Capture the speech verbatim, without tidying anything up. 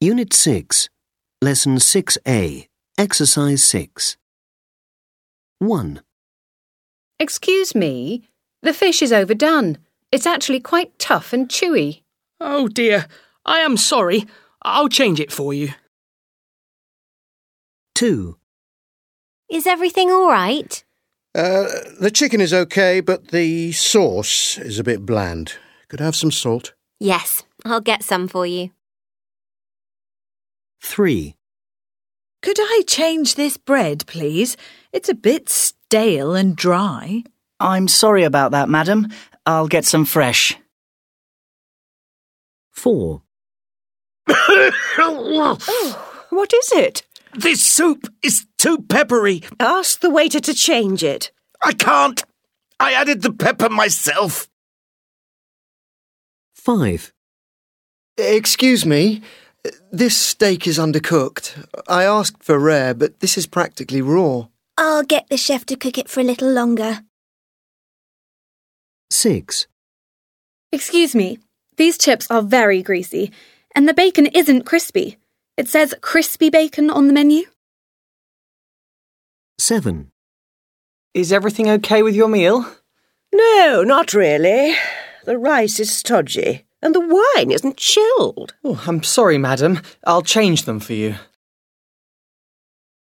Unit six, Lesson six A, Exercise six. one. Excuse me, the fish is overdone. It's actually quite tough and chewy. Oh dear, I am sorry. I'll change it for you. two. Is everything all right? Uh, the chicken is okay, but the sauce is a bit bland. Could I have some salt? Yes, I'll get some for you. three. Could I change this bread, please? It's a bit stale and dry. I'm sorry about that, madam. I'll get some fresh. four. Oh, what is it? This soup is too peppery. Ask the waiter to change it. I can't. I added the pepper myself. five. Excuse me, this steak is undercooked. I asked for rare, but this is practically raw. I'll get the chef to cook it for a little longer. six. Excuse me, these chips are very greasy, and the bacon isn't crispy. It says crispy bacon on the menu. seven. Is everything okay with your meal? No, not really. The rice is stodgy, and the wine isn't chilled. Oh, I'm sorry, madam. I'll change them for you.